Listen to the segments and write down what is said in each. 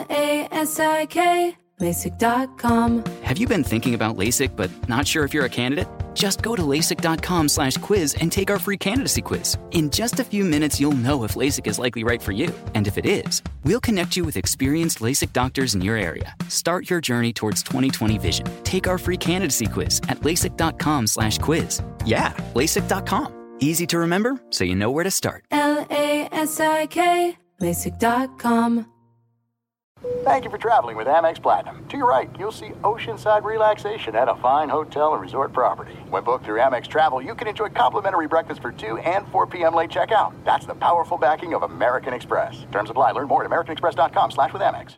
LASIK, LASIK.com. Have you been thinking about LASIK but not sure if you're a candidate? Just go to LASIK.com/quiz and take our free candidacy quiz. In just a few minutes, you'll know if LASIK is likely right for you. And if it is, we'll connect you with experienced LASIK doctors in your area. Start your journey towards 20/20 vision. Take our free candidacy quiz at LASIK.com/quiz. Yeah, LASIK.com. Easy to remember, so you know where to start. LASIK, LASIK.com. Thank you for traveling with Amex Platinum. To your right, you'll see oceanside relaxation at a fine hotel and resort property. When booked through Amex Travel, you can enjoy complimentary breakfast for 2 and 4 p.m. late checkout. That's the powerful backing of American Express. Terms apply. Learn more at americanexpress.com/withAmex.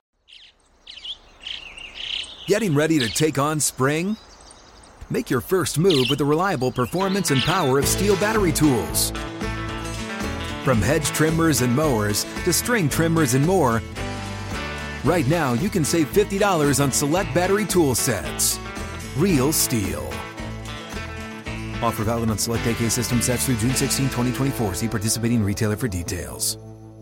Getting ready to take on spring? Make your first move with the reliable performance and power of Steel battery tools. From hedge trimmers and mowers to string trimmers and more, right now, you can save $50 on select battery tool sets. Real Steel. Offer valid on select AK system sets through June 16, 2024. See participating retailer for details.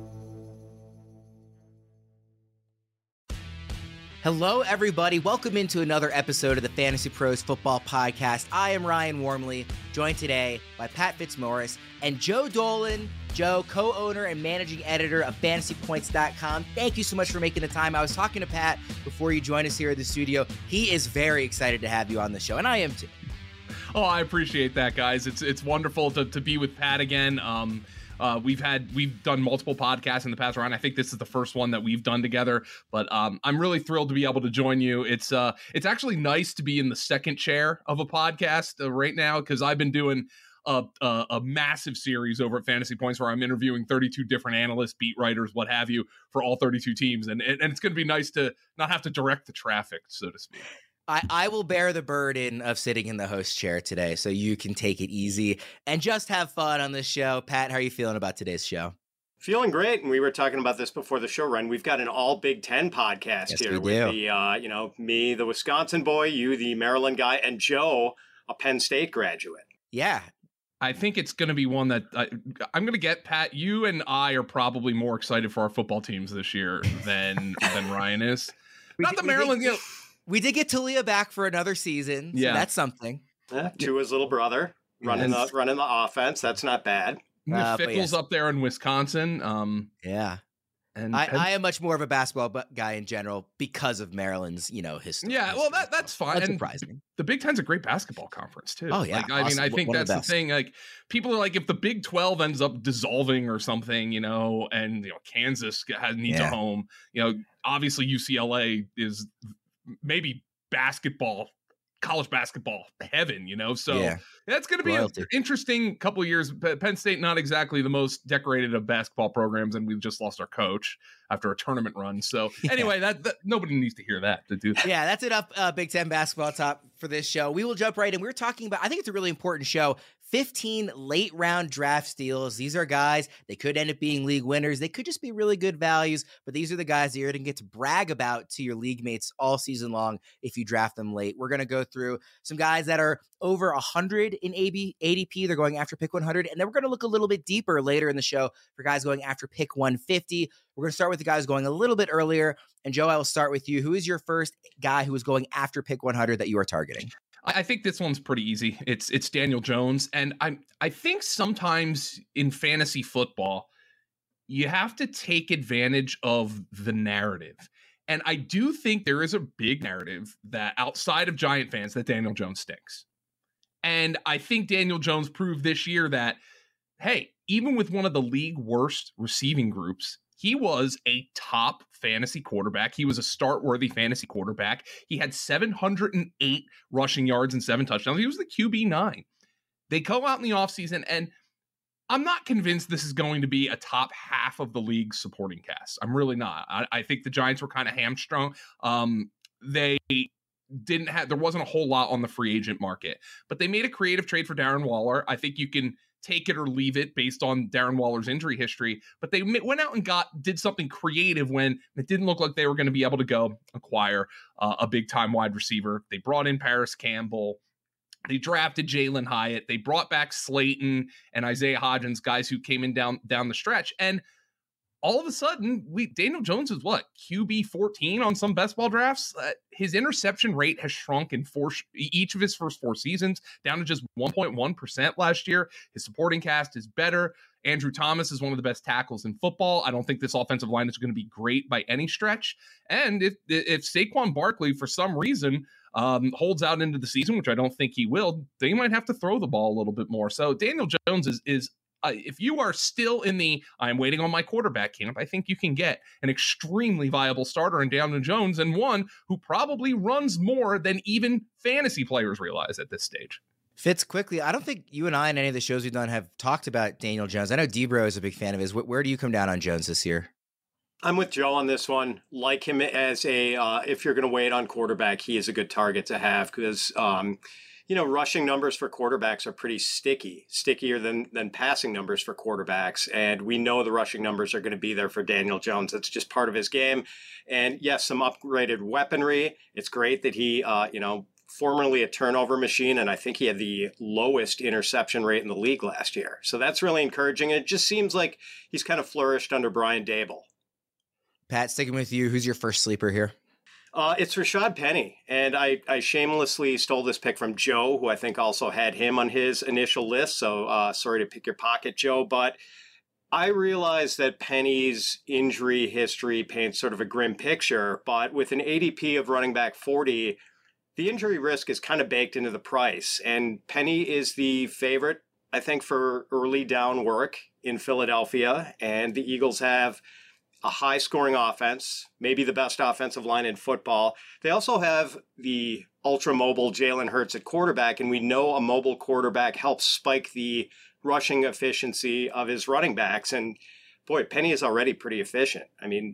Hello, everybody. Welcome into another episode of the Fantasy Pros Football Podcast. I am Ryan Wormley, joined today by Pat Fitzmaurice and Joe Dolan. Joe, co-owner and managing editor of FantasyPoints.com. Thank you so much for making the time. I was talking to Pat before you joined us here at the studio. He is very excited to have you on the show, and I am too. Oh, I appreciate that, guys. It's wonderful to be with Pat again. We've done multiple podcasts in the past, Ryan. I think this is the first one that we've done together, but I'm really thrilled to be able to join you. It's actually nice to be in the second chair of a podcast right now, because I've been doing a massive series over at Fantasy Points where I'm interviewing 32 different analysts, beat writers, what have you, for all 32 teams. And it's going to be nice to not have to direct the traffic, so to speak. I will bear the burden of sitting in the host chair today, so you can take it easy and just have fun on this show. Pat, how are you feeling about today's show? Feeling great, and we were talking about this before the show, Ryan. We've got an all Big Ten podcast here with the, me, the Wisconsin boy, you, the Maryland guy, and Joe, a Penn State graduate. Yeah. I think it's going to be one that I'm going to get, Pat. You and I are probably more excited for our football teams this year than Ryan is. Maryland. We did get Talia back for another season. So that's something. Tua's little brother running the offense. That's not bad. Fickle's up there in Wisconsin. Yeah. And I am much more of a basketball guy in general because of Maryland's, history. Yeah, well, that's fine. That's surprising. The Big Ten's a great basketball conference too. Oh yeah, awesome. I think that's the thing. Like, people are like, if the Big 12 ends up dissolving or something, and Kansas needs a home. Obviously UCLA is maybe college basketball heaven, so that's going to be an interesting couple of years. Penn State, not exactly the most decorated of basketball programs, and we've just lost our coach after a tournament run. So anyway, that nobody needs to hear that. Yeah, that's enough Big Ten basketball talk for this show. We will jump right in. We're talking about, I think it's a really important show, 15 late round draft steals. These are guys, they could end up being league winners. They could just be really good values, but these are the guys that you're going to get to brag about to your league mates all season long if you draft them late. We're going to go through some guys that are over 100 in ADP. They're going after pick 100. And then we're going to look a little bit deeper later in the show for guys going after pick 150. We're going to start with the guys going a little bit earlier. And Joe, I will start with you. Who is your first guy who is going after pick 100 that you are targeting? I think this one's pretty easy. It's Daniel Jones. And I think sometimes in fantasy football, you have to take advantage of the narrative. And I do think there is a big narrative that outside of Giant fans that Daniel Jones stinks. And I think Daniel Jones proved this year that, hey, even with one of the league worst receiving groups, he was a top fantasy quarterback. He was a start-worthy fantasy quarterback. He had 708 rushing yards and 7 touchdowns. He was the QB9. They go out in the offseason, and I'm not convinced this is going to be a top half of the league's supporting cast. I'm really not. I think the Giants were kind of hamstrung. There wasn't a whole lot on the free agent market, but they made a creative trade for Darren Waller. I think you can take it or leave it based on Darren Waller's injury history, but they went out and did something creative when it didn't look like they were going to be able to go acquire a big time wide receiver. They brought in Paris Campbell. They drafted Jalen Hyatt. They brought back Slayton and Isaiah Hodgins, guys who came in down the stretch. And all of a sudden, Daniel Jones is what, QB 14 on some best ball drafts? His interception rate has shrunk in each of his first 4 seasons, down to just 1.1% last year. His supporting cast is better. Andrew Thomas is one of the best tackles in football. I don't think this offensive line is going to be great by any stretch. And if Saquon Barkley, for some reason, holds out into the season, which I don't think he will, they might have to throw the ball a little bit more. So Daniel Jones is if you are still in the I'm waiting on my quarterback camp, I think you can get an extremely viable starter in Daniel Jones, and one who probably runs more than even fantasy players realize at this stage. Fitz, quickly, I don't think you and I in any of the shows we've done have talked about Daniel Jones. I know Debro is a big fan of his. Where do you come down on Jones this year? I'm with Joe on this one. Like him as if you're going to wait on quarterback, he is a good target to have because, rushing numbers for quarterbacks are pretty stickier than passing numbers for quarterbacks. And we know the rushing numbers are going to be there for Daniel Jones. It's just part of his game. And yes, some upgraded weaponry. It's great that he, formerly a turnover machine, and I think he had the lowest interception rate in the league last year. So that's really encouraging. It just seems like he's kind of flourished under Brian Daboll. Pat, sticking with you, who's your first sleeper here? It's Rashad Penny, and I shamelessly stole this pick from Joe, who I think also had him on his initial list, so sorry to pick your pocket, Joe, but I realize that Penny's injury history paints sort of a grim picture, but with an ADP of running back 40, the injury risk is kind of baked into the price, and Penny is the favorite, I think, for early down work in Philadelphia, and the Eagles have a high-scoring offense, maybe the best offensive line in football. They also have the ultra-mobile Jalen Hurts at quarterback, and we know a mobile quarterback helps spike the rushing efficiency of his running backs, and boy, Penny is already pretty efficient. I mean,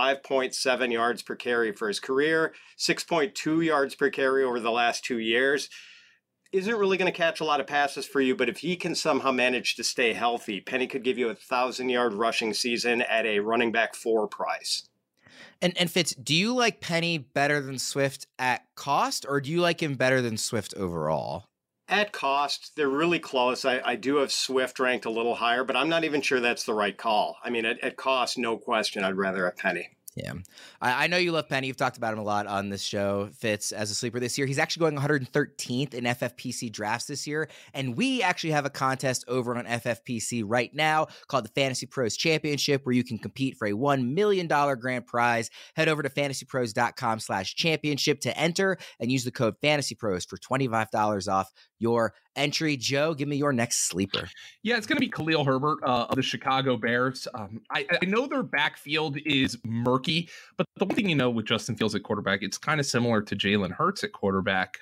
5.7 yards per carry for his career, 6.2 yards per carry over the last 2 years. Isn't really going to catch a lot of passes for you, but if he can somehow manage to stay healthy, Penny could give you a 1,000-yard rushing season at a running back 4 price. And Fitz, do you like Penny better than Swift at cost, or do you like him better than Swift overall? At cost, they're really close. I do have Swift ranked a little higher, but I'm not even sure that's the right call. I mean, at cost, no question, I'd rather have Penny. Yeah. I know you love Penny. You've talked about him a lot on this show, Fitz, as a sleeper this year. He's actually going 113th in FFPC drafts this year. And we actually have a contest over on FFPC right now called the Fantasy Pros Championship, where you can compete for a $1 million grand prize. Head over to fantasypros.com/championship to enter and use the code FANTASYPROS for $25 off your entry. Joe, give me your next sleeper. Yeah, it's going to be Khalil Herbert of the Chicago Bears. I know their backfield is murky, but the one thing you know with Justin Fields at quarterback, it's kind of similar to Jalen Hurts at quarterback,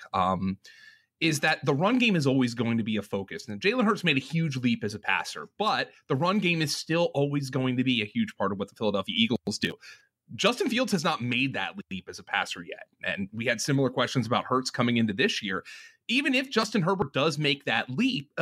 is that the run game is always going to be a focus. Now, Jalen Hurts made a huge leap as a passer, but the run game is still always going to be a huge part of what the Philadelphia Eagles do. Justin Fields has not made that leap as a passer yet. And we had similar questions about Hurts coming into this year. Even if Justin Fields does make that leap,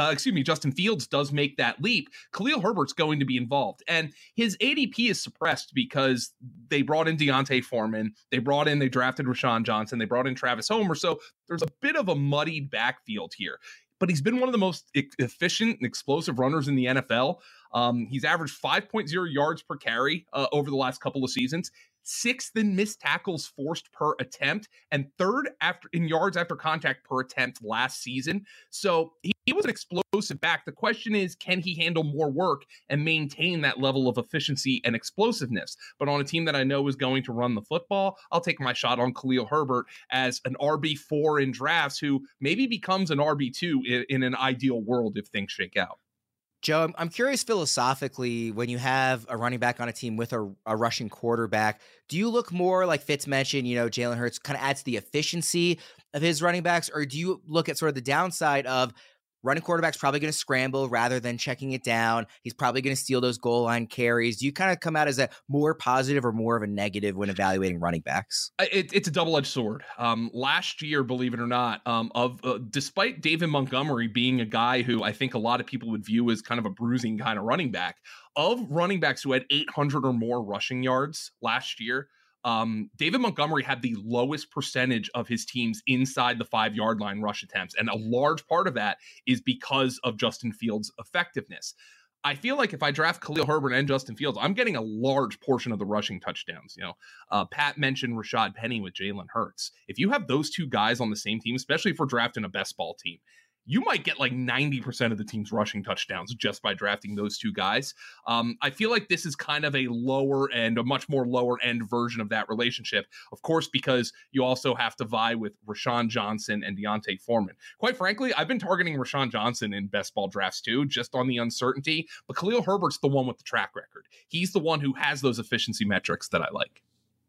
Khalil Herbert's going to be involved. And his ADP is suppressed because they brought in Deontay Foreman. They drafted Rashawn Johnson. They brought in Travis Homer. So there's a bit of a muddied backfield here. But he's been one of the most efficient and explosive runners in the NFL. He's averaged 5.0 yards per carry over the last couple of seasons, 6th in missed tackles forced per attempt, and 3rd in yards after contact per attempt last season. So he was an explosive back. The question is, can he handle more work and maintain that level of efficiency and explosiveness? But on a team that I know is going to run the football, I'll take my shot on Khalil Herbert as an RB4 in drafts who maybe becomes an RB2 in an ideal world if things shake out. Joe, I'm curious philosophically, when you have a running back on a team with a rushing quarterback, do you look more like Fitz mentioned, Jalen Hurts kind of adds to the efficiency of his running backs, or do you look at sort of the downside of running quarterback's probably going to scramble rather than checking it down? He's probably going to steal those goal line carries. Do you kind of come out as a more positive or more of a negative when evaluating running backs? It's a double-edged sword. Last year, believe it or not, despite David Montgomery being a guy who I think a lot of people would view as kind of a bruising kind of running back, of running backs who had 800 or more rushing yards last year, David Montgomery had the lowest percentage of his teams inside the 5-yard line rush attempts. And a large part of that is because of Justin Fields' effectiveness. I feel like if I draft Khalil Herbert and Justin Fields, I'm getting a large portion of the rushing touchdowns. Pat mentioned Rashad Penny with Jalen Hurts. If you have those two guys on the same team, especially if we're drafting a best ball team, you might get like 90% of the team's rushing touchdowns just by drafting those two guys. I feel like this is kind of a much more lower end version of that relationship. Of course, because you also have to vie with Rashawn Johnson and Deontay Foreman. Quite frankly, I've been targeting Rashawn Johnson in best ball drafts too, just on the uncertainty. But Khalil Herbert's the one with the track record. He's the one who has those efficiency metrics that I like.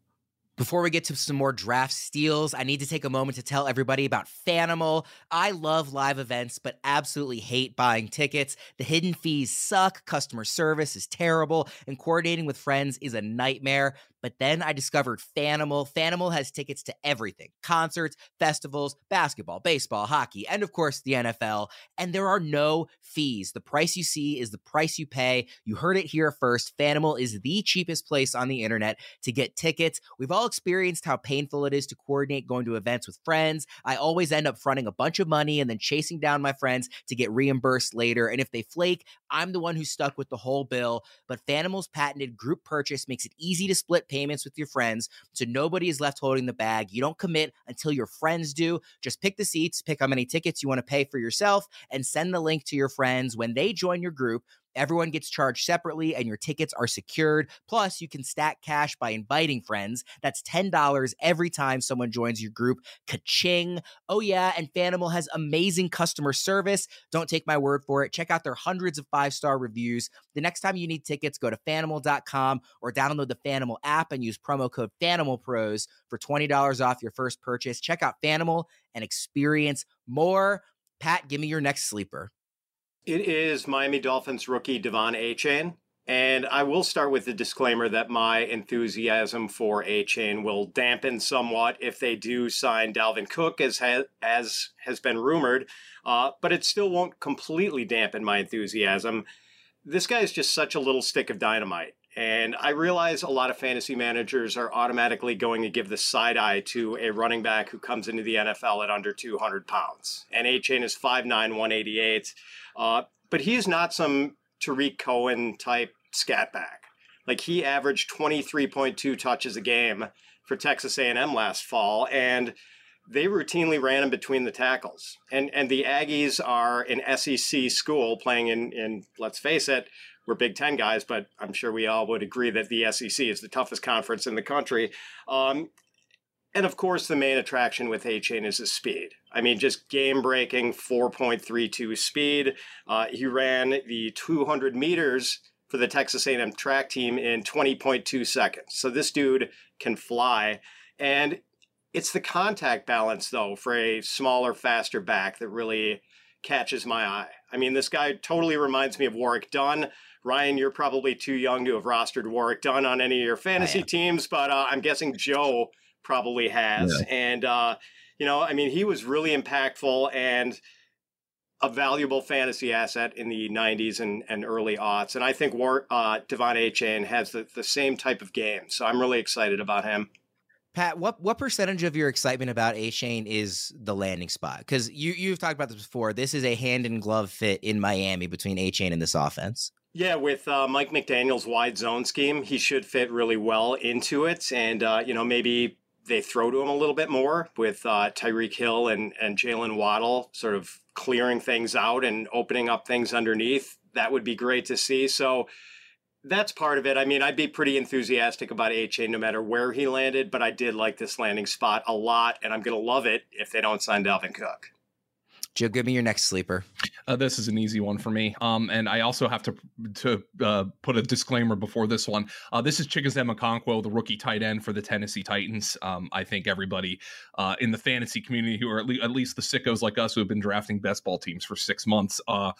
Before we get to some more draft steals, I need to take a moment to tell everybody about Fanimal. I love live events, but absolutely hate buying tickets. The hidden fees suck, customer service is terrible, and coordinating with friends is a nightmare. But then I discovered Fanimal. Fanimal has tickets to everything: concerts, festivals, basketball, baseball, hockey, and of course the NFL. And there are no fees. The price you see is the price you pay. You heard it here first. Fanimal is the cheapest place on the internet to get tickets. We've all experienced how painful it is to coordinate going to events with friends. I always end up fronting a bunch of money and then chasing down my friends to get reimbursed later. And if they flake, I'm the one who's stuck with the whole bill. But Fanimal's patented group purchase makes it easy to split payments with your friends, so nobody is left holding the bag. You don't commit until your friends do. Just pick the seats, pick how many tickets you want to pay for yourself, and send the link to your friends. When they join your group, everyone gets charged separately and your tickets are secured. Plus, you can stack cash by inviting friends. That's $10 every time someone joins your group. Ka-ching. Oh yeah, and Fanimal has amazing customer service. Don't take my word for it. Check out their hundreds of 5-star reviews. The next time you need tickets, go to Fanimal.com or download the Fanimal app and use promo code FanimalPros for $20 off your first purchase. Check out Fanimal and experience more. Pat, give me your next sleeper. It is Miami Dolphins rookie Devon Achane. And I will start with the disclaimer that my enthusiasm for Achane will dampen somewhat if they do sign Dalvin Cook, as has been rumored. But it still won't completely dampen my enthusiasm. This guy is just such a little stick of dynamite. And I realize a lot of fantasy managers are automatically going to give the side eye to a running back who comes into the NFL at under 200 pounds. And Achane is 5'9", 188. But he is not some Tariq Cohen type scat back. Like, he averaged 23.2 touches a game for Texas A&M last fall, and they routinely ran him between the tackles. And the Aggies are an SEC school playing in, let's face it, we're Big Ten guys, but I'm sure we all would agree that the SEC is the toughest conference in the country. And of course, the main attraction with Achane is his speed. I mean, just game-breaking 4.32 speed. He ran the 200 meters for the Texas A&M track team in 20.2 seconds. So this dude can fly. And it's the contact balance, though, for a smaller, faster back that really catches my eye. I mean, this guy totally reminds me of Warrick Dunn. Ryan, you're probably too young to have rostered Warrick Dunn on any of your fantasy teams, but I'm guessing Joe probably has. Yeah. And, I mean, he was really impactful and a valuable fantasy asset in the 90s and early aughts. And I think Devon Achane has the same type of game. So I'm really excited about him. Pat, what percentage of your excitement about Achane is the landing spot? Because you've talked about this before. This is a hand-in-glove fit in Miami between Achane and this offense. Yeah, with Mike McDaniel's wide zone scheme, he should fit really well into it. And, maybe they throw to him a little bit more with Tyreek Hill and Jalen Waddle sort of clearing things out and opening up things underneath. That would be great to see. So that's part of it. I mean, I'd be pretty enthusiastic about Achane no matter where he landed, but I did like this landing spot a lot, and I'm going to love it if they don't sign Dalvin Cook. Joe, give me your next sleeper. This is an easy one for me. And I also have to put a disclaimer before this one. This is Chikezema Okonkwo, the rookie tight end for the Tennessee Titans. I think everybody in the fantasy community who are at least the sickos like us who have been drafting best ball teams for 6 months are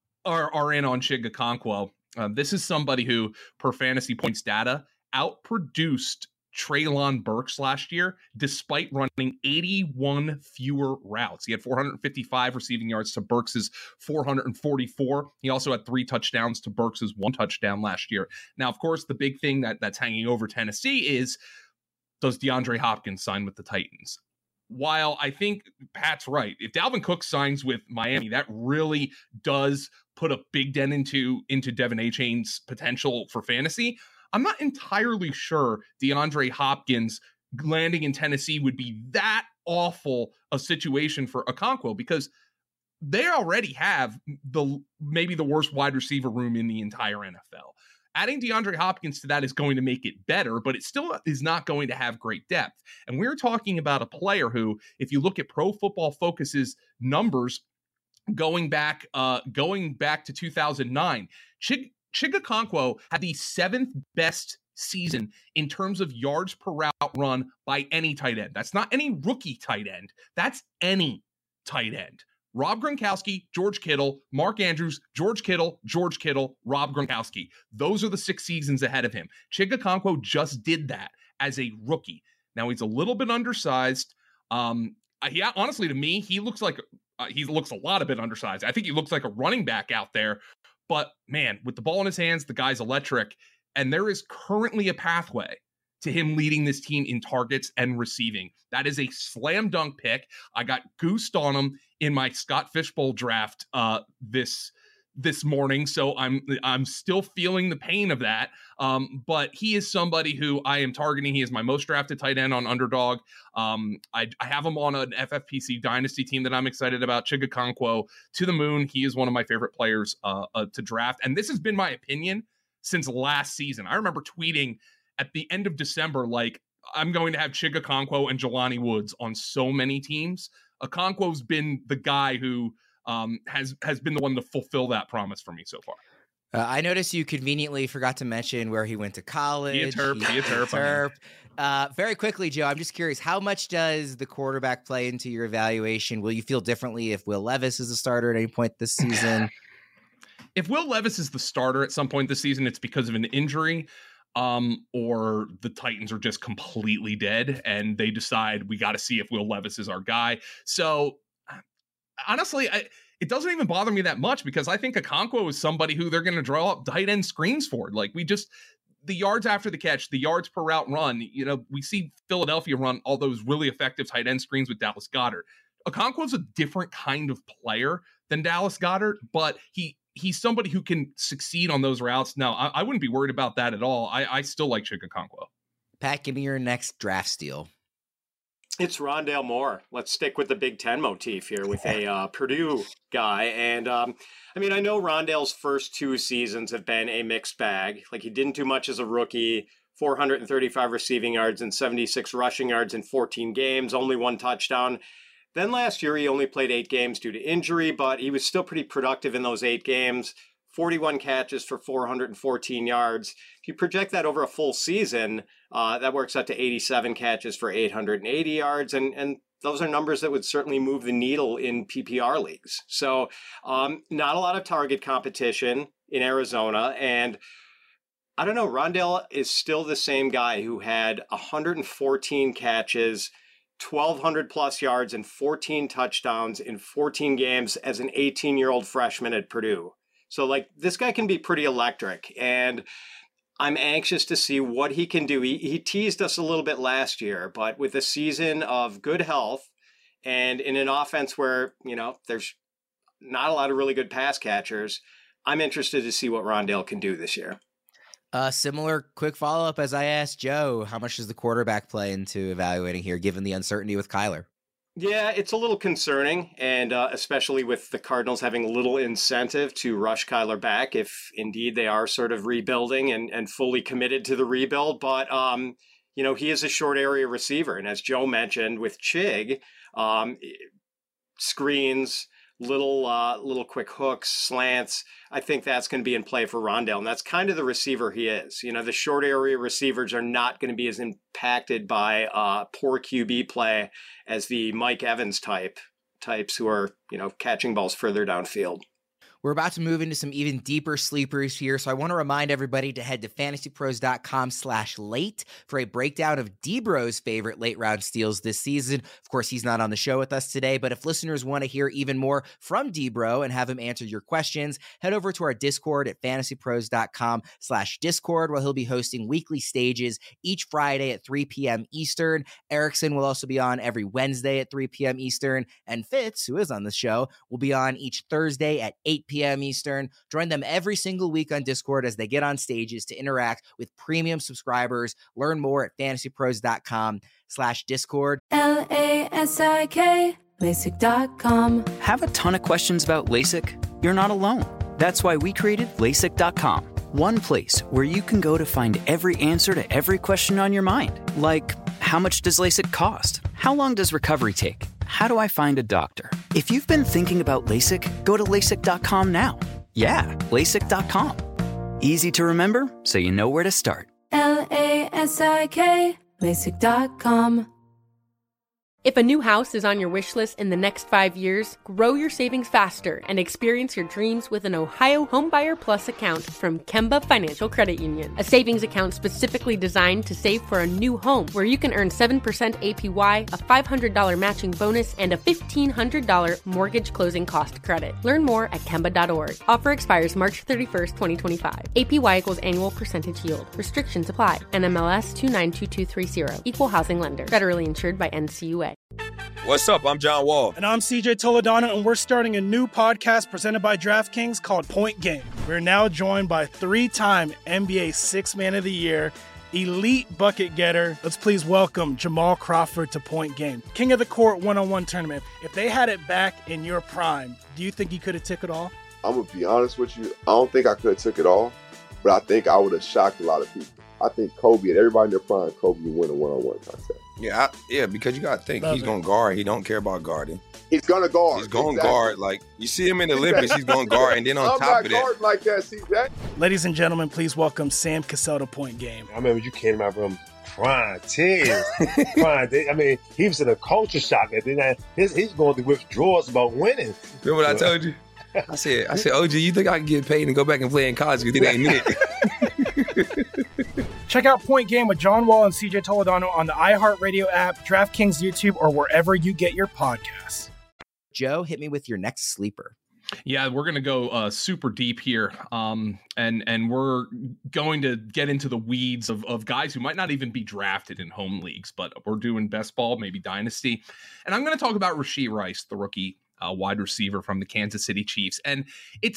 in on Chig Okonkwo. This is somebody who, per fantasy points data, outproduced Treylon Burks last year, despite running 81 fewer routes. He had 455 receiving yards to Burks's 444. He also had 3 touchdowns to Burks's 1 touchdown last year. Now, of course, the big thing that's hanging over Tennessee is, does DeAndre Hopkins sign with the Titans? while I think Pat's right, if Dalvin Cook signs with Miami, that really does put a big dent into Devin Achane's potential for fantasy. I'm not entirely sure DeAndre Hopkins landing in Tennessee would be that awful a situation for Okonkwo, because they already have maybe the worst wide receiver room in the entire NFL. Adding DeAndre Hopkins to that is going to make it better, but it still is not going to have great depth. And we're talking about a player who, if you look at Pro Football Focus's numbers going back to 2009, Chig Okonkwo had the 7th best season in terms of yards per route run by any tight end. That's not any rookie tight end. That's any tight end. Rob Gronkowski, George Kittle, Mark Andrews, George Kittle, Rob Gronkowski. Those are the 6 seasons ahead of him. Chig Okonkwo just did that as a rookie. Now he's a little bit undersized. Honestly, to me, he looks a lot a bit undersized. I think he looks like a running back out there. But man, with the ball in his hands, the guy's electric. And there is currently a pathway to him leading this team in targets and receiving. That is a slam dunk pick. I got goosed on him in my Scott Fishbowl draft this morning, so I'm still feeling the pain of that. But he is somebody who I am targeting. He is my most drafted tight end on Underdog. I have him on an FFPC Dynasty team that I'm excited about. Chig Okonkwo to the moon. He is one of my favorite players to draft, and this has been my opinion since last season. I remember tweeting at the end of December, like, I'm going to have Chig Okonkwo and Jelani Woods on so many teams. Okonkwo's been the guy who has been the one to fulfill that promise for me so far. I noticed you conveniently forgot to mention where he went to college. He a Terp. Very quickly, Joe, I'm just curious, how much does the quarterback play into your evaluation? Will you feel differently if Will Levis is a starter at any point this season? If Will Levis is the starter at some point this season, it's because of an injury. Or the Titans are just completely dead and they decide we got to see if Will Levis is our guy. So honestly, it doesn't even bother me that much, because I think Okonkwo is somebody who they're going to draw up tight end screens for. Like, the yards after the catch, the yards per route run, we see Philadelphia run all those really effective tight end screens with Dallas Goedert. Okonkwo's a different kind of player than Dallas Goedert, but he's somebody who can succeed on those routes. No, I wouldn't be worried about that at all. I still like Chig Okonkwo. Pat, give me your next draft steal. It's Rondale Moore. Let's stick with the Big Ten motif here with a Purdue guy. And I know Rondale's first 2 seasons have been a mixed bag. Like, he didn't do much as a rookie, 435 receiving yards and 76 rushing yards in 14 games, only 1 touchdown. Then last year, he only played 8 games due to injury, but he was still pretty productive in those 8 games. 41 catches for 414 yards. If you project that over a full season, that works out to 87 catches for 880 yards. And those are numbers that would certainly move the needle in PPR leagues. So not a lot of target competition in Arizona. And I don't know, Rondale is still the same guy who had 114 catches, 1,200 plus yards and 14 touchdowns in 14 games as an 18-year-old freshman at Purdue. So, like, this guy can be pretty electric, and I'm anxious to see what he can do. He teased us a little bit last year, but with a season of good health and in an offense where, there's not a lot of really good pass catchers, I'm interested to see what Rondale can do this year. Similar quick follow-up as I asked Joe, how much does the quarterback play into evaluating here, given the uncertainty with Kyler? Yeah, it's a little concerning, and especially with the Cardinals having little incentive to rush Kyler back if indeed they are sort of rebuilding and fully committed to the rebuild. But, he is a short area receiver. And as Joe mentioned with Chig, screens, little quick hooks, slants, I think that's going to be in play for Rondale. And that's kind of the receiver he is. The short area receivers are not going to be as impacted by poor QB play as the Mike Evans types who are, catching balls further downfield. We're about to move into some even deeper sleepers here, so I want to remind everybody to head to fantasypros.com/late for a breakdown of D-Bro's favorite late round steals this season. Of course, he's not on the show with us today, but if listeners want to hear even more from D-Bro and have him answer your questions, head over to our Discord at fantasypros.com/discord, where he'll be hosting weekly stages each Friday at 3 p.m. Eastern. Erickson will also be on every Wednesday at 3 p.m. Eastern, and Fitz, who is on the show, will be on each Thursday at 8 p.m. Eastern. Join them every single week on Discord as they get on stages to interact with premium subscribers. Learn more at fantasypros.com/discord. LASIK, LASIK.com. Have a ton of questions about LASIK? You're not alone. That's why we created LASIK.com. One place where you can go to find every answer to every question on your mind. Like, how much does LASIK cost? How long does recovery take? How do I find a doctor? If you've been thinking about LASIK, go to LASIK.com now. Yeah, LASIK.com. Easy to remember, so you know where to start. LASIK, LASIK.com. If a new house is on your wish list in the next 5 years, grow your savings faster and experience your dreams with an Ohio Homebuyer Plus account from Kemba Financial Credit Union. A savings account specifically designed to save for a new home, where you can earn 7% APY, a $500 matching bonus, and a $1,500 mortgage closing cost credit. Learn more at Kemba.org. Offer expires March 31st, 2025. APY equals annual percentage yield. Restrictions apply. NMLS 292230. Equal housing lender. Federally insured by NCUA. What's up? I'm John Wall. And I'm CJ Toledano, and we're starting a new podcast presented by DraftKings called Point Game. We're now joined by three-time NBA Sixth Man of the Year, elite bucket getter. Let's please welcome Jamal Crawford to Point Game. King of the Court one-on-one tournament. If they had it back in your prime, do you think you could have took it all? I'm going to be honest with you. I don't think I could have took it all, but I think I would have shocked a lot of people. I think Kobe and everybody in their prime, Kobe would win a one-on-one contest. Yeah, because you got to think, he's going to guard. He don't care about guarding. He's going to guard. He's going to guard. Like, you see him in the Olympics, he's going to guard. And then on top of that. I'm not guarding like that, CJ. Ladies and gentlemen, please welcome Sam Cassell to Point Game. I remember you came out from prime 10. I mean, he was in a culture shock. And then he's going through withdrawals about winning. Remember what I told you? I said, OG, you think I can get paid and go back and play in college because it ain't it? Check out Point Game with John Wall and CJ Toledano on the iHeartRadio app, DraftKings YouTube, or wherever you get your podcasts. Joe, hit me with your next sleeper. Yeah, we're going to go super deep here, and we're going to get into the weeds of guys who might not even be drafted in home leagues, but we're doing best ball, maybe dynasty. And I'm going to talk about Rashee Rice, the rookie wide receiver from the Kansas City Chiefs. And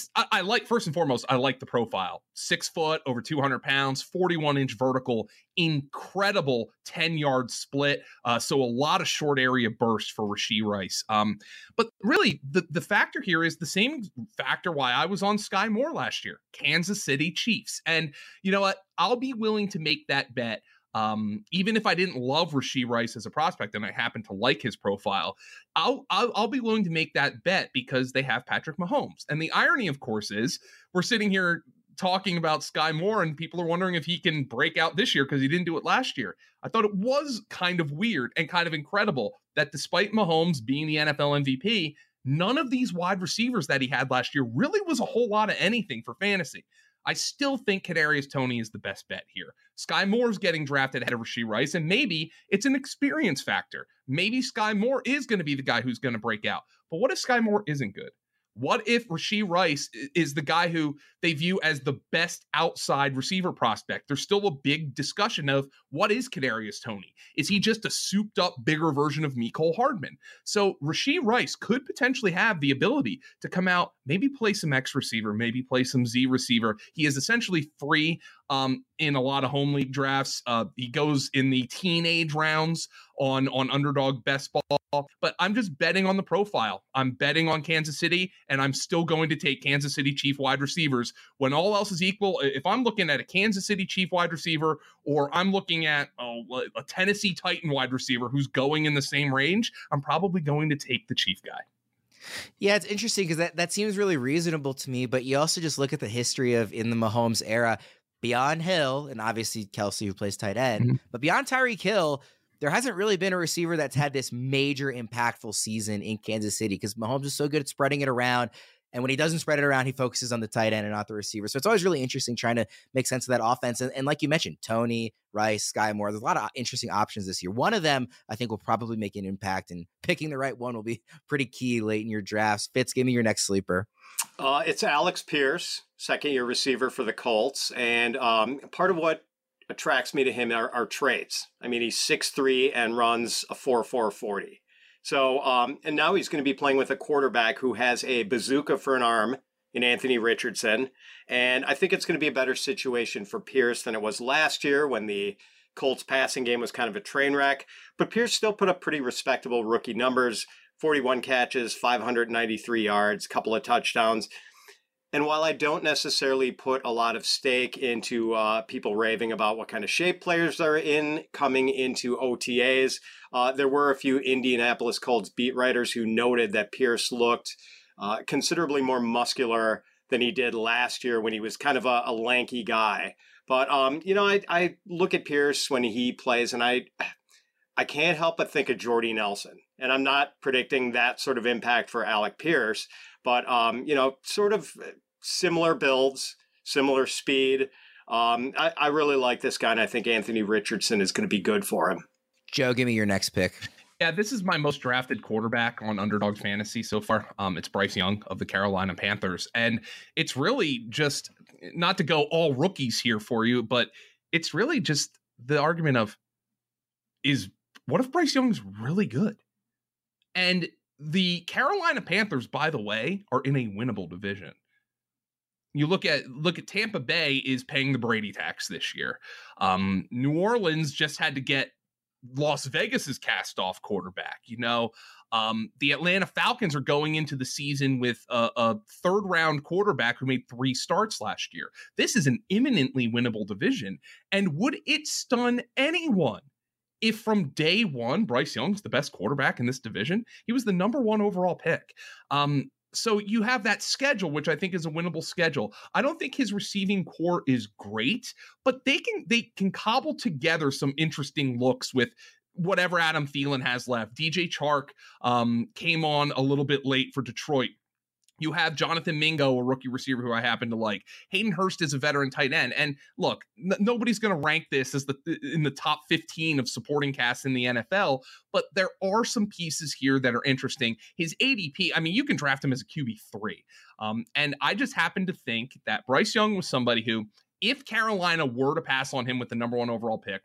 I like, first and foremost, I like the profile. 6 foot, over 200 pounds, 41-inch vertical, incredible 10-yard split. So a lot of short area burst for Rashee Rice. But really, the factor here is the same factor why I was on Sky Moore last year, Kansas City Chiefs. And you know what? I'll be willing to make that bet. Even if I didn't love Rashee Rice as a prospect and I happen to like his profile, I'll be willing to make that bet because they have Patrick Mahomes. And the irony, of course, is we're sitting here talking about Sky Moore and people are wondering if he can break out this year because he didn't do it last year. I thought it was kind of weird and kind of incredible that despite Mahomes being the NFL MVP, none of these wide receivers that he had last year really was a whole lot of anything for fantasy. I still think Kadarius Toney is the best bet here. Sky Moore's getting drafted ahead of Rashee Rice, and maybe it's an experience factor. Maybe Sky Moore is going to be the guy who's going to break out. But what if Sky Moore isn't good? What if Rashee Rice is the guy who they view as the best outside receiver prospect? There's still a big discussion of what is Kadarius Toney? Is he just a souped up, bigger version of Mecole Hardman? So Rashee Rice could potentially have the ability to come out, maybe play some X receiver, maybe play some Z receiver. He is essentially free in a lot of home league drafts. He goes in the teenage rounds on Underdog Best Ball, but I'm just betting on the profile. I'm betting on Kansas City, and I'm still going to take Kansas City Chief wide receivers. When all else is equal, if I'm looking at a Kansas City Chief wide receiver, or I'm looking at a Tennessee Titan wide receiver who's going in the same range, I'm probably going to take the Chief guy. Yeah, it's interesting because that seems really reasonable to me, but you also just look at the history of in the Mahomes era, beyond Hill, and obviously Kelsey, who plays tight end, but beyond Tyreek Hill, there hasn't really been a receiver that's had this major impactful season in Kansas City because Mahomes is so good at spreading it around. And when he doesn't spread it around, he focuses on the tight end and not the receiver. So it's always really interesting trying to make sense of that offense. And like you mentioned, Tony, Rice, Sky Moore, there's a lot of interesting options this year. One of them, I think, will probably make an impact, and picking the right one will be pretty key late in your drafts. Fitz, give me your next sleeper. It's Alex Pierce, second-year receiver for the Colts. And part of what attracts me to him are traits. I mean, he's 6'3" and runs a 4.4 40. So, and now he's going to be playing with a quarterback who has a bazooka for an arm in Anthony Richardson. And I think it's going to be a better situation for Pierce than it was last year when the Colts passing game was kind of a train wreck. But Pierce still put up pretty respectable rookie numbers, 41 catches, 593 yards, couple of touchdowns. And while I don't necessarily put a lot of stake into people raving about what kind of shape players are coming into OTAs, there were a few Indianapolis Colts beat writers who noted that Pierce looked considerably more muscular than he did last year when he was kind of a lanky guy. But, I look at Pierce when he plays, and I can't help but think of Jordy Nelson. And I'm not predicting that sort of impact for Alec Pierce, but, sort of similar builds, similar speed. I really like this guy, and I think Anthony Richardson is going to be good for him. Joe, give me your next pick. Yeah, this is my most drafted quarterback on Underdog Fantasy so far. It's Bryce Young of the Carolina Panthers. And it's really just, not to go all rookies here for you, but it's really just the argument of, what if Bryce Young's really good? And the Carolina Panthers, by the way, are in a winnable division. You look at Tampa Bay is paying the Brady tax this year. New Orleans just had to get Las Vegas's cast-off quarterback. The Atlanta Falcons are going into the season with a third-round quarterback who made 3 starts last year. This is an imminently winnable division. And would it stun anyone if from day one, Bryce Young's the best quarterback in this division? He was the number 1 overall pick. So you have that schedule, which I think is a winnable schedule. I don't think his receiving core is great, but they can cobble together some interesting looks with whatever Adam Thielen has left. DJ Chark came on a little bit late for Detroit. You have Jonathan Mingo, a rookie receiver who I happen to like. Hayden Hurst is a veteran tight end. And look, nobody's going to rank this as in the top 15 of supporting casts in the NFL, but there are some pieces here that are interesting. His ADP, I mean, you can draft him as a QB3. And I just happen to think that Bryce Young was somebody who, if Carolina were to pass on him with the number 1 overall pick,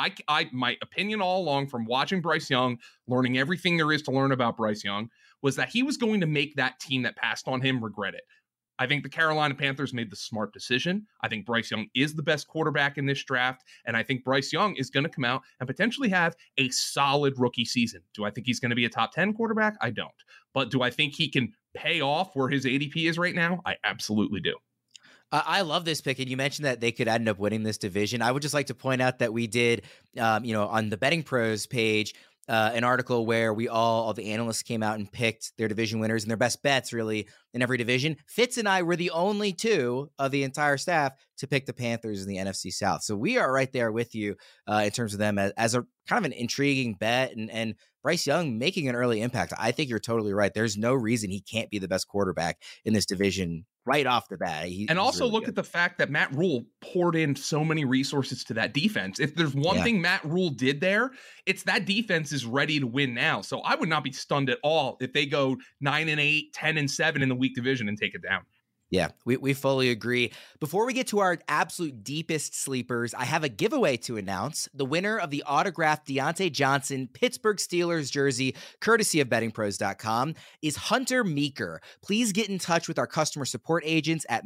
my opinion all along from watching Bryce Young, learning everything there is to learn about Bryce Young, was that he was going to make that team that passed on him regret it. I think the Carolina Panthers made the smart decision. I think Bryce Young is the best quarterback in this draft, and I think Bryce Young is going to come out and potentially have a solid rookie season. Do I think he's going to be a top 10 quarterback? I don't. But do I think he can pay off where his ADP is right now? I absolutely do. I love this pick, and you mentioned that they could end up winning this division. I would just like to point out that we did, on the Betting Pros page, an article where all the analysts came out and picked their division winners and their best bets really in every division. Fitz and I were the only 2 of the entire staff to pick the Panthers in the NFC South. So we are right there with you in terms of them as a kind of an intriguing bet, and Bryce Young making an early impact. I think you're totally right. There's no reason he can't be the best quarterback in this division right off the bat. And also really look at the fact that Matt Rule poured in so many resources to that defense. If there's one thing Matt Rule did there, it's that defense is ready to win now. So I would not be stunned at all if they go 9-8, 10-7 in the weak division and take it down. Yeah, we fully agree. Before we get to our absolute deepest sleepers, I have a giveaway to announce. The winner of the autographed Deontay Johnson Pittsburgh Steelers jersey, courtesy of bettingpros.com, is Hunter Meeker. Please get in touch with our customer support agents at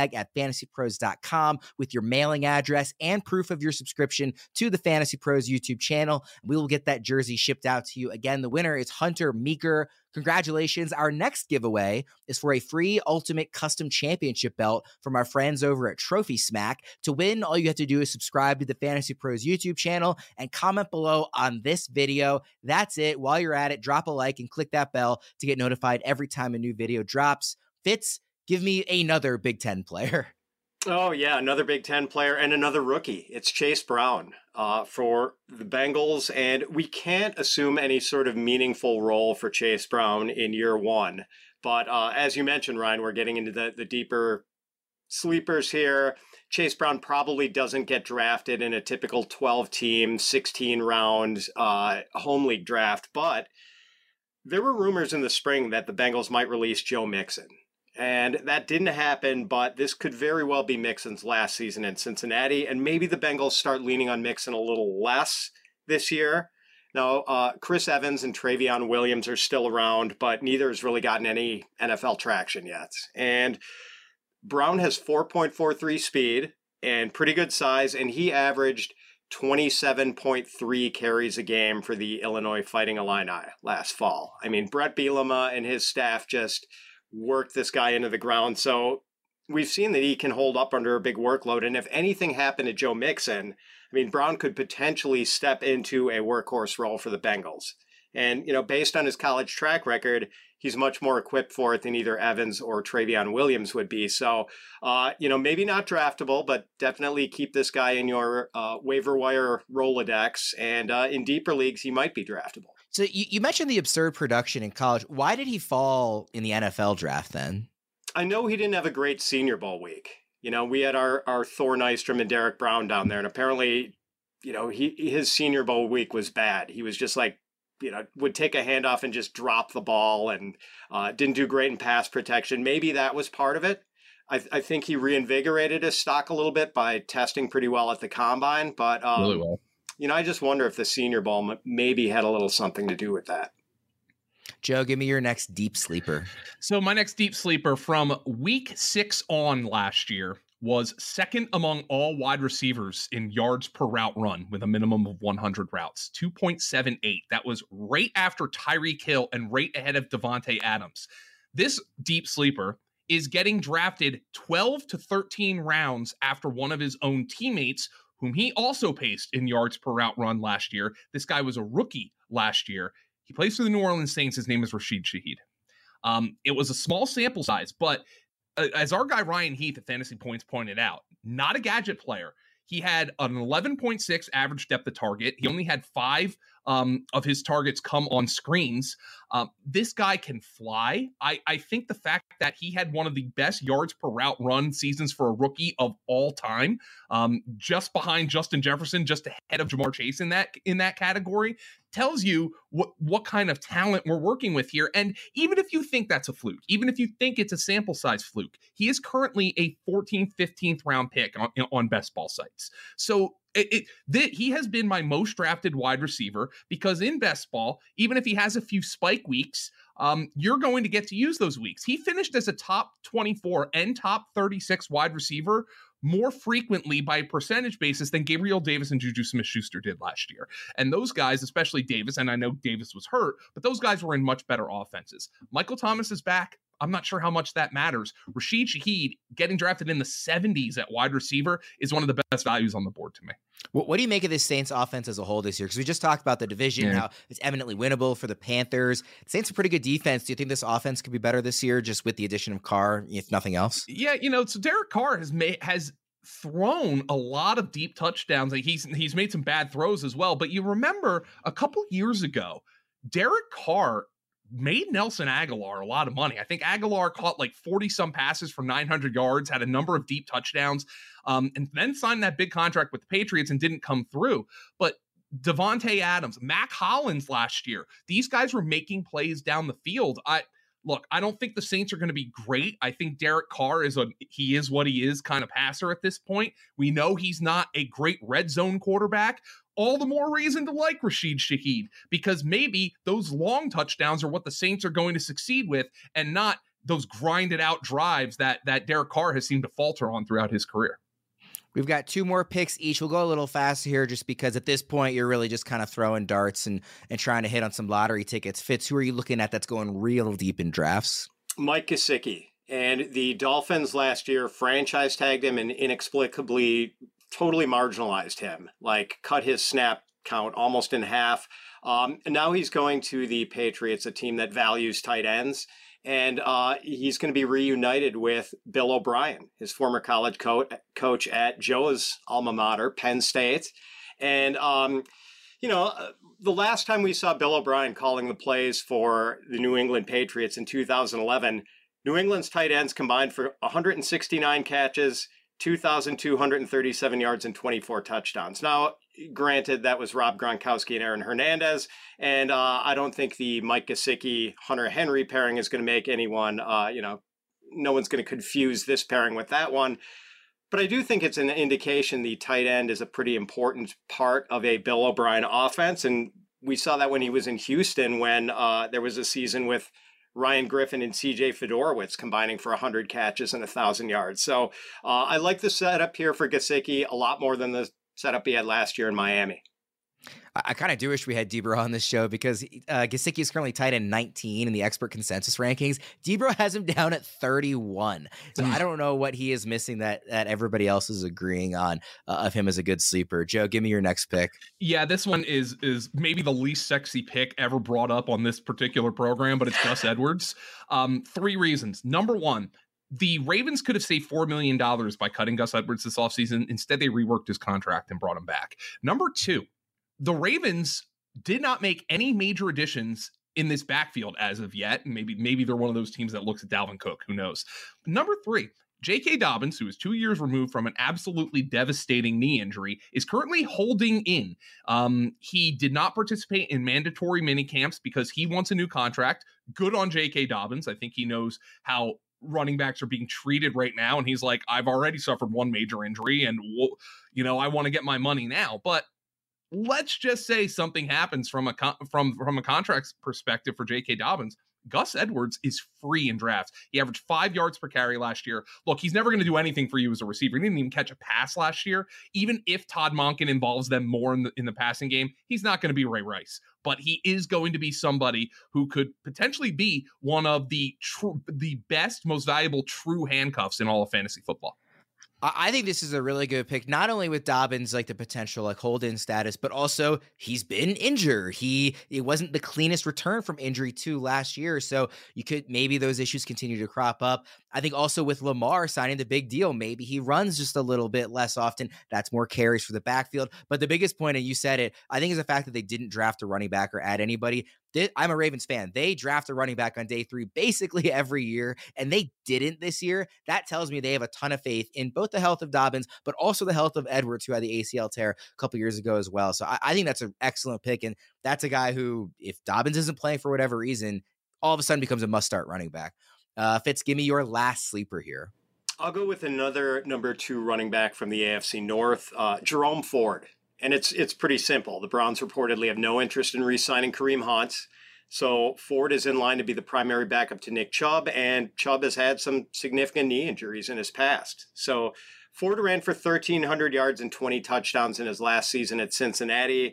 mailbag@fantasypros.com with your mailing address and proof of your subscription to the Fantasy Pros YouTube channel. We will get that jersey shipped out to you. Again, the winner is Hunter Meeker. Congratulations. Our next giveaway is for a free Ultimate Custom Championship belt from our friends over at Trophy Smack. To win, all you have to do is subscribe to the Fantasy Pros YouTube channel and comment below on this video. That's it. While you're at it, drop a like and click that bell to get notified every time a new video drops. Fitz, give me another Big Ten player. Oh, yeah, another Big Ten player and another rookie. It's Chase Brown for the Bengals, and we can't assume any sort of meaningful role for Chase Brown in year one. But as you mentioned, Ryan, we're getting into the deeper sleepers here. Chase Brown probably doesn't get drafted in a typical 12-team, 16-round home league draft, but there were rumors in the spring that the Bengals might release Joe Mixon. And that didn't happen, but this could very well be Mixon's last season in Cincinnati, and maybe the Bengals start leaning on Mixon a little less this year. Now, Chris Evans and Travion Williams are still around, but neither has really gotten any NFL traction yet. And Brown has 4.43 speed and pretty good size, and he averaged 27.3 carries a game for the Illinois Fighting Illini last fall. I mean, Brett Bielema and his staff just worked this guy into the ground. So we've seen that he can hold up under a big workload. And if anything happened to Joe Mixon, I mean, Brown could potentially step into a workhorse role for the Bengals. And, based on his college track record, he's much more equipped for it than either Evans or Travion Williams would be. So, maybe not draftable, but definitely keep this guy in your waiver wire Rolodex. And in deeper leagues, he might be draftable. So you mentioned the absurd production in college. Why did he fall in the NFL draft then? I know he didn't have a great Senior Bowl week. We had our Thor Nystrom and Derek Brown down there, and apparently, his Senior Bowl week was bad. He was just like, would take a handoff and just drop the ball and didn't do great in pass protection. Maybe that was part of it. I think he reinvigorated his stock a little bit by testing pretty well at the combine, but really well. I just wonder if the Senior Bowl maybe had a little something to do with that. Joe, give me your next deep sleeper. So my next deep sleeper from week 6 on last year was second among all wide receivers in yards per route run with a minimum of 100 routes, 2.78. That was right after Tyreek Hill and right ahead of Davante Adams. This deep sleeper is getting drafted 12 to 13 rounds after one of his own teammates, whom he also paced in yards per route run last year. This guy was a rookie last year. He plays for the New Orleans Saints. His name is Rashid Shaheed. It was a small sample size, but as our guy Ryan Heath at Fantasy Points pointed out, not a gadget player. He had an 11.6 average depth of target. He only had 5 of his targets come on screens. This guy can fly. I think the fact that he had one of the best yards per route run seasons for a rookie of all time, just behind Justin Jefferson, just ahead of Jamar Chase in that category, tells you what kind of talent we're working with here. And even if you think that's a fluke, even if you think it's a sample size fluke, he is currently a 14th, 15th round pick on best ball sites. So he has been my most drafted wide receiver because in best ball, even if he has a few spike weeks, you're going to get to use those weeks. He finished as a top 24 and top 36 wide receiver more frequently by a percentage basis than Gabriel Davis and Juju Smith-Schuster did last year. And those guys, especially Davis, and I know Davis was hurt, but those guys were in much better offenses. Michael Thomas is back. I'm not sure how much that matters. Rashid Shaheed getting drafted in the 70s at wide receiver is one of the best values on the board to me. What do you make of this Saints offense as a whole this year? Because we just talked about the division, how it's eminently winnable for the Panthers. The Saints are a pretty good defense. Do you think this offense could be better this year just with the addition of Carr, if nothing else? Yeah, so Derek Carr has thrown a lot of deep touchdowns. Like he's made some bad throws as well. But you remember a couple years ago, Derek Carr made Nelson Aguilar a lot of money. I think Aguilar caught like 40-some passes for 900 yards, had a number of deep touchdowns, and then signed that big contract with the Patriots and didn't come through. But Davante Adams, Mac Hollins last year, these guys were making plays down the field. I don't think the Saints are going to be great. I think Derek Carr is what he is kind of passer at this point. We know he's not a great red zone quarterback. All the more reason to like Rashid Shaheed, because maybe those long touchdowns are what the Saints are going to succeed with and not those grinded out drives that Derek Carr has seemed to falter on throughout his career. We've got 2 more picks each. We'll go a little faster here just because at this point you're really just kind of throwing darts and trying to hit on some lottery tickets. Fitz, who are you looking at that's going real deep in drafts? Mike Gesicki. And the Dolphins last year franchise tagged him and inexplicably totally marginalized him, like cut his snap count almost in half. And now he's going to the Patriots, a team that values tight ends. and he's going to be reunited with Bill O'Brien, his former college coach at Joe's alma mater, Penn State. And, the last time we saw Bill O'Brien calling the plays for the New England Patriots in 2011, New England's tight ends combined for 169 catches, 2,237 yards, and 24 touchdowns. Now, granted, that was Rob Gronkowski and Aaron Hernandez, and I don't think the Mike Gesicki, Hunter Henry pairing is going to make anyone, no one's going to confuse this pairing with that one. But I do think it's an indication the tight end is a pretty important part of a Bill O'Brien offense. And we saw that when he was in Houston, when there was a season with Ryan Griffin and CJ Fedorowicz combining for 100 catches and 1,000 yards. So I like the setup here for Gesicki a lot more than the setup he had last year in Miami. I kind of do wish we had Debro on this show because Gesicki is currently tied in 19 in the expert consensus rankings. Debro has him down at 31. So I don't know what he is missing that everybody else is agreeing on of him as a good sleeper. Joe, give me your next pick. Yeah, this one is maybe the least sexy pick ever brought up on this particular program, but it's Gus Edwards. 3 reasons. Number one, the Ravens could have saved $4 million by cutting Gus Edwards this offseason. Instead, they reworked his contract and brought him back. Number 2, the Ravens did not make any major additions in this backfield as of yet. Maybe they're one of those teams that looks at Dalvin Cook. Who knows? Number 3, J.K. Dobbins, who is 2 years removed from an absolutely devastating knee injury, is currently holding in. He did not participate in mandatory minicamps because he wants a new contract. Good on J.K. Dobbins. I think he knows how running backs are being treated right now. And he's like, I've already suffered one major injury and, I want to get my money now. But let's just say something happens from a contract perspective for J.K. Dobbins. Gus Edwards is free in drafts. He averaged 5 yards per carry last year. Look, he's never going to do anything for you as a receiver. He didn't even catch a pass last year. Even if Todd Monken involves them more in the passing game, he's not going to be Ray Rice. But he is going to be somebody who could potentially be one of the best, most valuable true handcuffs in all of fantasy football. I think this is a really good pick, not only with Dobbins, like the potential like hold-in status, but also he's been injured. It wasn't the cleanest return from injury too last year. So maybe those issues continue to crop up. I think also with Lamar signing the big deal, maybe he runs just a little bit less often. That's more carries for the backfield. But the biggest point, and you said it, I think is the fact that they didn't draft a running back or add anybody. I'm a Ravens fan. They draft a running back on day 3 basically every year, and they didn't this year. That tells me they have a ton of faith in both the health of Dobbins, but also the health of Edwards, who had the ACL tear a couple years ago as well. So I think that's an excellent pick, and that's a guy who, if Dobbins isn't playing for whatever reason, all of a sudden becomes a must-start running back. Fitz, give me your last sleeper here. I'll go with another number 2 running back from the AFC North, Jerome Ford. And it's pretty simple. The Browns reportedly have no interest in re-signing Kareem Hunt. So Ford is in line to be the primary backup to Nick Chubb, and Chubb has had some significant knee injuries in his past. So Ford ran for 1,300 yards and 20 touchdowns in his last season at Cincinnati.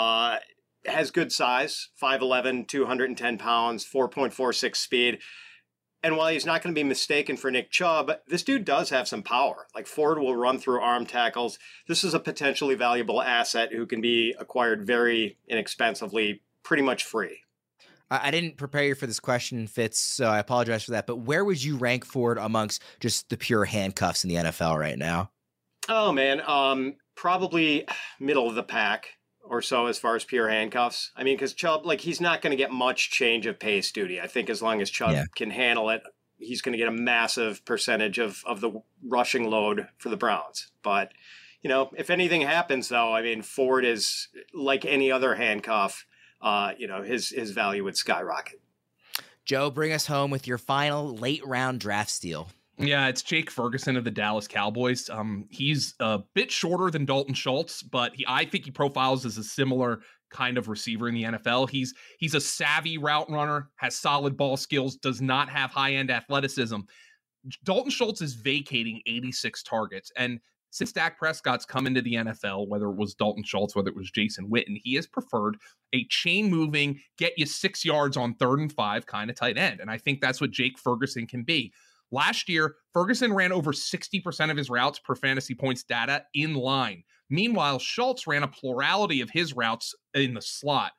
Has good size, 5'11", 210 pounds, 4.46 speed. And while he's not going to be mistaken for Nick Chubb, this dude does have some power. Like, Ford will run through arm tackles. This is a potentially valuable asset who can be acquired very inexpensively, pretty much free. I didn't prepare you for this question, Fitz, so I apologize for that. But where would you rank Ford amongst just the pure handcuffs in the NFL right now? Oh, man, probably middle of the pack or so as far as pure handcuffs. I mean, because Chubb, like, he's not going to get much change of pace duty. I think as long as Chubb can handle it, he's going to get a massive percentage of the rushing load for the Browns. But, if anything happens, though, I mean, Ford is like any other handcuff. His value would skyrocket. Joe, bring us home with your final late round draft steal. Yeah, it's Jake Ferguson of the Dallas Cowboys. He's a bit shorter than Dalton Schultz, but I think he profiles as a similar kind of receiver in the NFL. He's a savvy route runner, has solid ball skills, does not have high-end athleticism. Dalton Schultz is vacating 86 targets, and since Dak Prescott's come into the NFL, whether it was Dalton Schultz, whether it was Jason Witten, he has preferred a chain-moving, get you 6 yards on 3rd and 5 kind of tight end, and I think that's what Jake Ferguson can be. Last year, Ferguson ran over 60% of his routes per fantasy points data in line. Meanwhile, Schultz ran a plurality of his routes in the slot.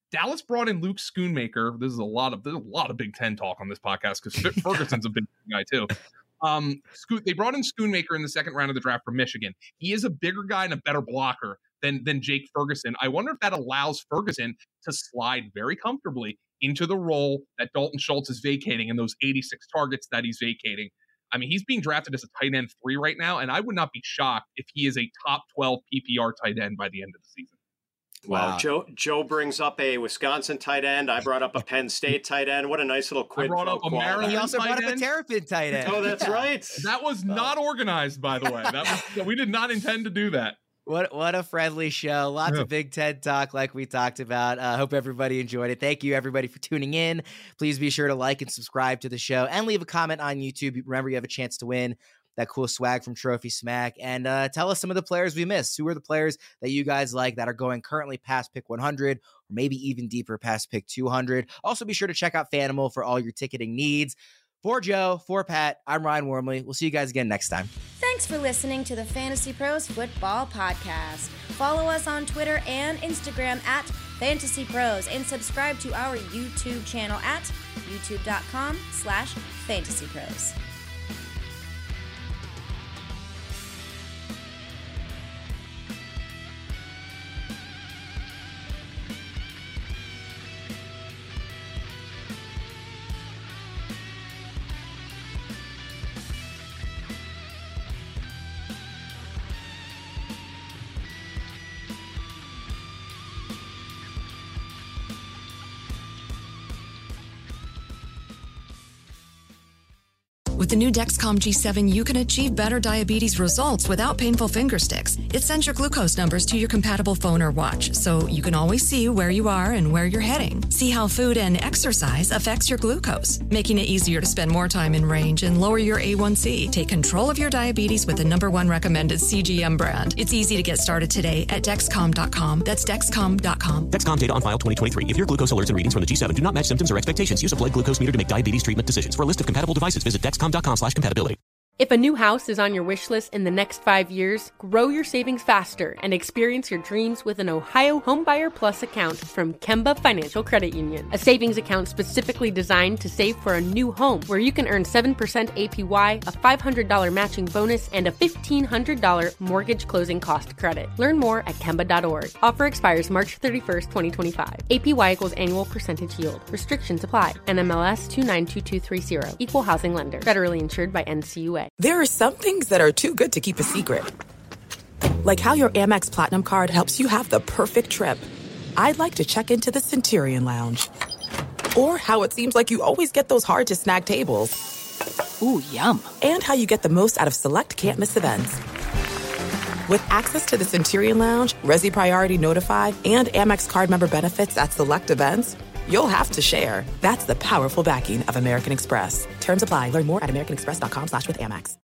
Dallas brought in Luke Schoonmaker. There's a lot of Big Ten talk on this podcast because Ferguson's a big guy too. They brought in Schoonmaker in the second round of the draft from Michigan. He is a bigger guy and a better blocker than Jake Ferguson. I wonder if that allows Ferguson to slide very comfortably into the role that Dalton Schultz is vacating and those 86 targets that he's vacating. I mean, he's being drafted as a tight end 3 right now, and I would not be shocked if he is a top 12 PPR tight end by the end of the season. Wow. Joe brings up a Wisconsin tight end. I brought up a Penn State tight end. What a nice little quid. He also brought up a Terrapin tight end. Oh, that's right. That was not organized, by the way. We did not intend to do that. What a friendly show. Lots of Big Ten talk like we talked about. Hope everybody enjoyed it. Thank you, everybody, for tuning in. Please be sure to like and subscribe to the show and leave a comment on YouTube. Remember, you have a chance to win that cool swag from Trophy Smack. And tell us some of the players we missed. Who are the players that you guys like that are going currently past pick 100 or maybe even deeper past pick 200? Also, be sure to check out Fanimal for all your ticketing needs. For Joe, for Pat, I'm Ryan Wormley. We'll see you guys again next time. Thanks for listening to the Fantasy Pros Football Podcast. Follow us on Twitter and Instagram at Fantasy Pros and subscribe to our YouTube channel at youtube.com/fantasypros. With the new Dexcom G7, you can achieve better diabetes results without painful finger sticks. It sends your glucose numbers to your compatible phone or watch, so you can always see where you are and where you're heading. See how food and exercise affects your glucose, making it easier to spend more time in range and lower your A1C. Take control of your diabetes with the #1 recommended CGM brand. It's easy to get started today at Dexcom.com. That's Dexcom.com. Dexcom data on file 2023. If your glucose alerts and readings from the G7 do not match symptoms or expectations, use a blood glucose meter to make diabetes treatment decisions. For a list of compatible devices, visit Dexcom.com/compatibility. If a new house is on your wish list in the next 5 years, grow your savings faster and experience your dreams with an Ohio Homebuyer Plus account from Kemba Financial Credit Union. A savings account specifically designed to save for a new home, where you can earn 7% APY, a $500 matching bonus, and a $1,500 mortgage closing cost credit. Learn more at Kemba.org. Offer expires March 31st, 2025. APY equals annual percentage yield. Restrictions apply. NMLS 292230. Equal housing lender. Federally insured by NCUA. There are some things that are too good to keep a secret. Like how your Amex Platinum card helps you have the perfect trip. I'd like to check into the Centurion Lounge. Or how it seems like you always get those hard-to-snag tables. Ooh, yum. And how you get the most out of select can't-miss events. With access to the Centurion Lounge, Resi Priority Notify, and Amex card member benefits at select events, you'll have to share. That's the powerful backing of American Express. Terms apply. Learn more at americanexpress.com/withAmex.